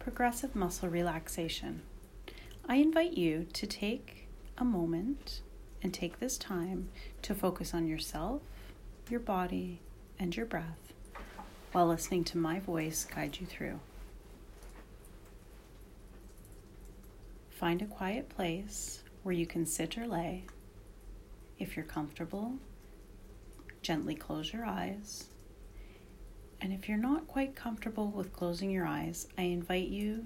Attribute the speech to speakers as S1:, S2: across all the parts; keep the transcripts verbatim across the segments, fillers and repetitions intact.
S1: progressive muscle relaxation. I invite you to take a moment and take this time to focus on yourself, your body, and your breath while listening to my voice guide you through. Find a quiet place where you can sit or lay. If you're comfortable, gently close your eyes. And if you're not quite comfortable with closing your eyes, I invite you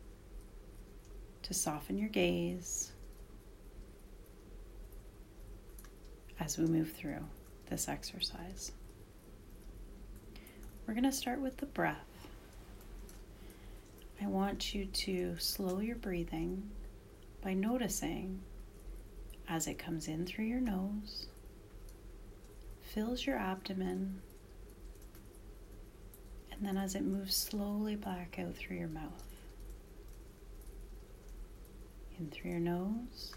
S1: to soften your gaze as we move through this exercise. We're going to start with the breath. I want you to slow your breathing by noticing as it comes in through your nose, fills your abdomen, and then as it moves slowly back out through your mouth. In through your nose,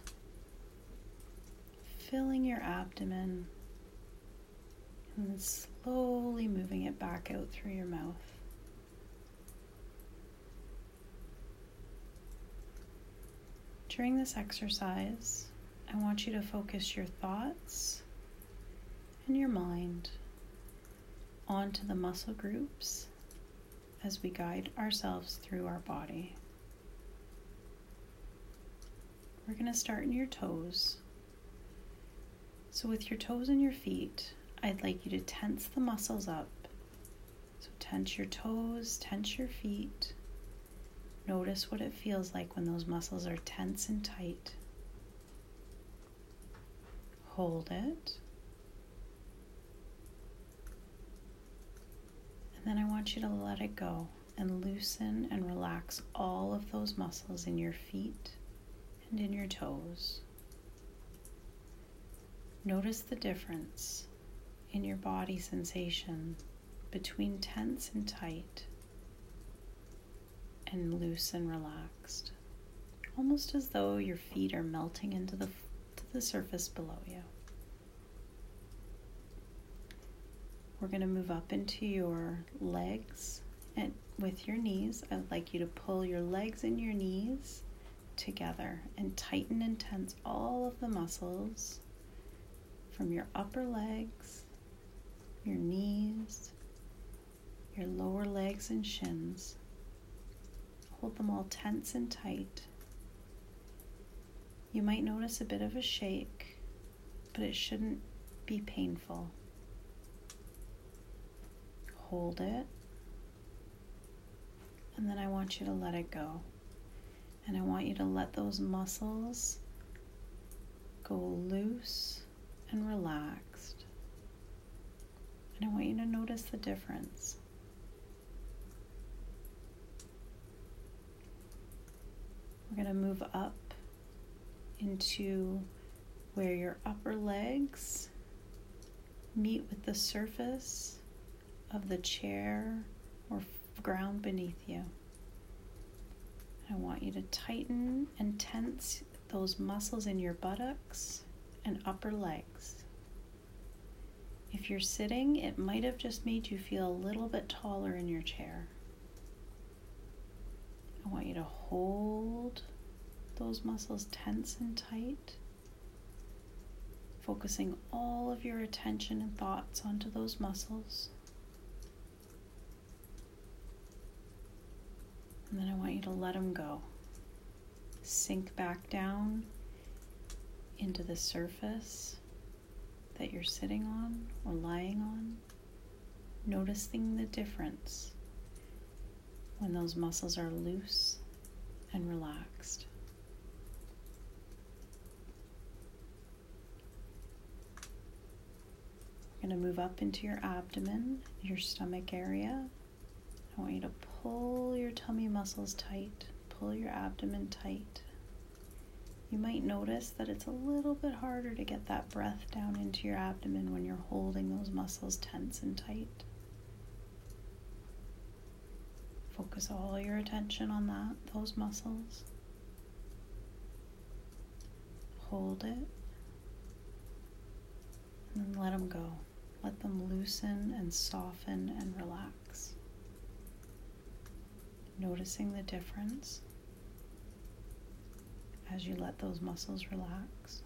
S1: filling your abdomen, and then slowly moving it back out through your mouth. During this exercise, I want you to focus your thoughts and your mind onto the muscle groups as we guide ourselves through our body. We're going to start in your toes. So with your toes and your feet, I'd like you to tense the muscles up. So tense your toes, tense your feet. Notice what it feels like when those muscles are tense and tight. Hold it. And then I want you to let it go and loosen and relax all of those muscles in your feet and in your toes. Notice the difference in your body sensation between tense and tight and loose and relaxed, almost as though your feet are melting into the, to the surface below you. We're going to move up into your legs, and with your knees, I would like you to pull your legs and your knees together and tighten and tense all of the muscles from your upper legs, your knees, your lower legs and shins. Hold them all tense and tight. You might notice a bit of a shake, but it shouldn't be painful. Hold it, and then I want you to let it go. And I want you to let those muscles go loose and relaxed. And I want you to notice the difference. We're going to move up into where your upper legs meet with the surface of the chair or ground beneath you. I want you to tighten and tense those muscles in your buttocks and upper legs. If you're sitting, it might have just made you feel a little bit taller in your chair. I want you to hold those muscles tense and tight, focusing all of your attention and thoughts onto those muscles. And then I want you to let them go. Sink back down into the surface that you're sitting on or lying on, noticing the difference when those muscles are loose and relaxed. We're going to move up into your abdomen, your stomach area. I want you to pull your tummy muscles tight, pull your abdomen tight. You might notice that it's a little bit harder to get that breath down into your abdomen when you're holding those muscles tense and tight. Focus all your attention on that, those muscles. Hold it, and then let them go. Let them loosen and soften and relax. noticing the difference as you let those muscles relax.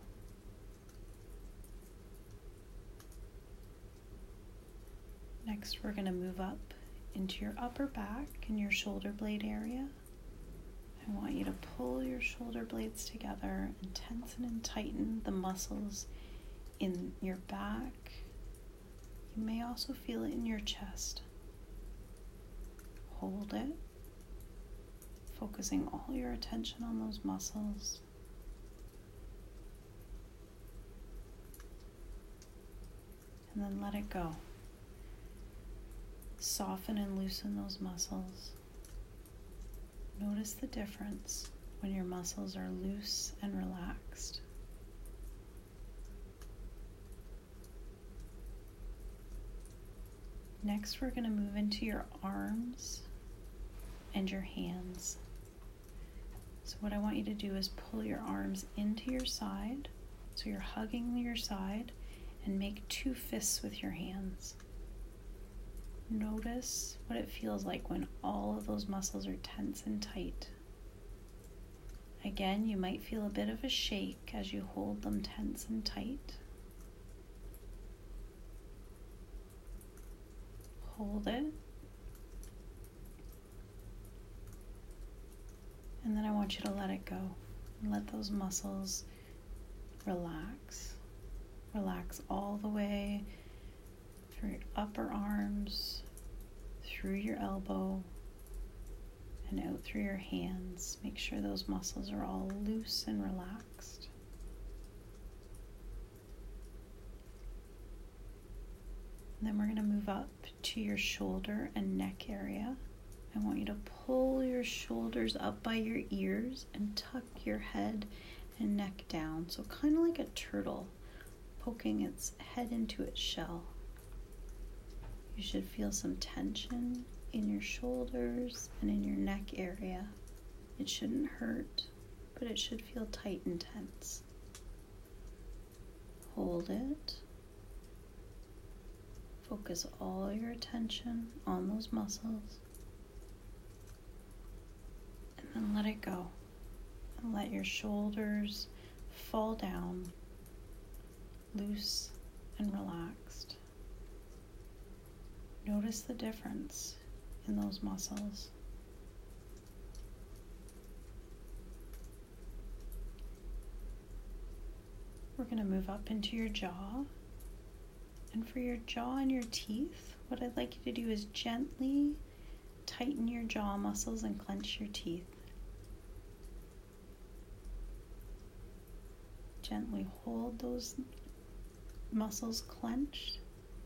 S1: Next, we're going to move up into your upper back and your shoulder blade area. I want you to pull your shoulder blades together and tension and tighten the muscles in your back. You may also feel it in your chest. Hold it, focusing all your attention on those muscles. And then let it go. Soften and loosen those muscles. Notice the difference when your muscles are loose and relaxed. Next, we're going to move into your arms and your hands. So what I want you to do is pull your arms into your side, so you're hugging your side, and make two fists with your hands. Notice what it feels like when all of those muscles are tense and tight. Again, you might feel a bit of a shake as you hold them tense and tight. Hold it. And then I want you to let it go. And let those muscles relax. Relax all the way through your upper arms, through your elbow, and out through your hands. Make sure those muscles are all loose and relaxed. And then we're going to move up to your shoulder and neck area. I want you to pull your shoulders up by your ears and tuck your head and neck down. So kind of like a turtle poking its head into its shell. You should feel some tension in your shoulders and in your neck area. It shouldn't hurt, but it should feel tight and tense. Hold it. Focus all your attention on those muscles. And then let it go. And let your shoulders fall down, loose and relaxed. Notice the difference in those muscles. We're going to move up into your jaw. And for your jaw and your teeth, what I'd like you to do is gently tighten your jaw muscles and clench your teeth. Gently hold those muscles clenched.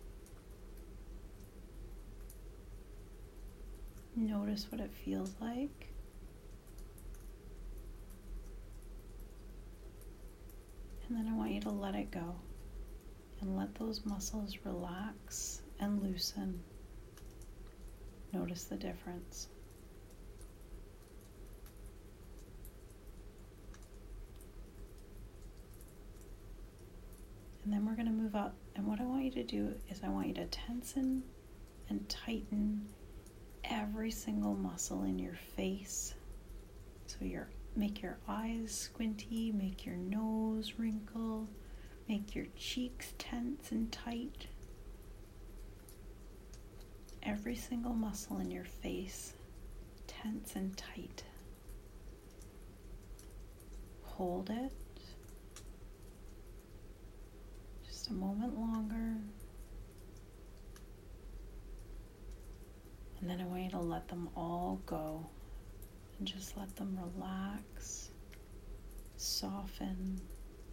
S1: Notice what it feels like. And then I want you to let it go and let those muscles relax and loosen. Notice the difference. And then we're going to move up. And what I want you to do is I want you to tension and tighten every single muscle in your face. So your make your eyes squinty, make your nose wrinkle, make your cheeks tense and tight. Every single muscle in your face tense and tight. Hold it. Just a moment longer. And then I want you to let them all go and just let them relax, soften.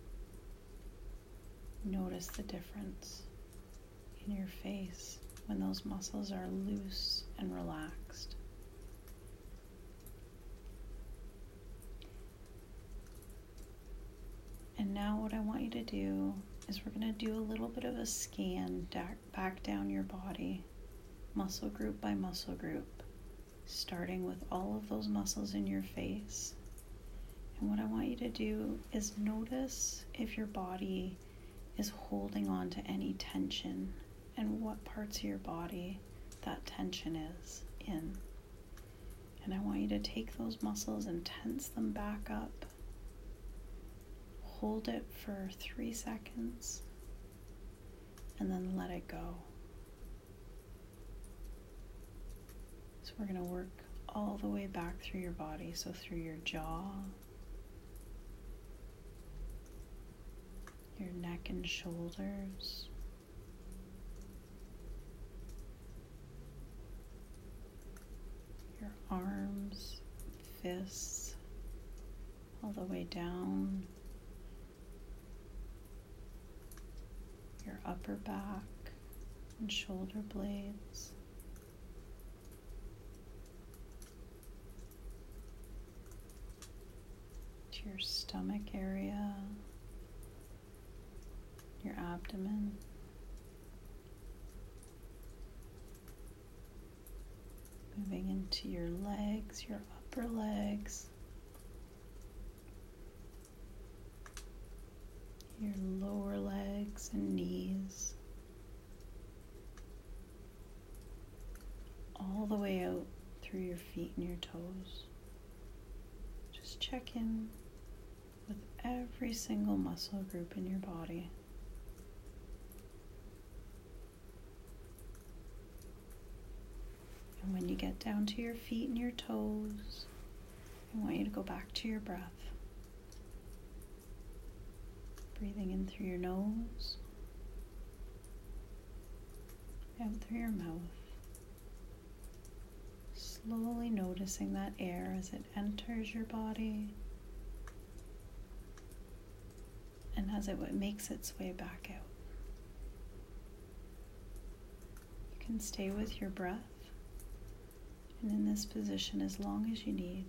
S1: Notice the difference in your face when those muscles are loose and relaxed. And now what I want you to do is we're going to do a little bit of a scan back down your body, muscle group by muscle group, starting with all of those muscles in your face. And what I want you to do is notice if your body is holding on to any tension and what parts of your body that tension is in. And I want you to take those muscles and tense them back up. Hold it for three seconds and then let it go. So we're going to work all the way back through your body, so through your jaw, your neck and shoulders, your arms, fists, all the way down, your upper back and shoulder blades, to your stomach area, your abdomen, moving into your legs, your upper legs, your lower legs and knees, all the way out through your feet and your toes. Just check in with every single muscle group in your body. And when you get down to your feet and your toes, I want you to go back to your breath. Breathing in through your nose, out through your mouth. Slowly noticing that air as it enters your body and as it makes its way back out. You can stay with your breath and in this position as long as you need.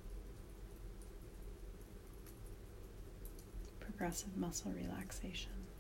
S1: Progressive muscle relaxation.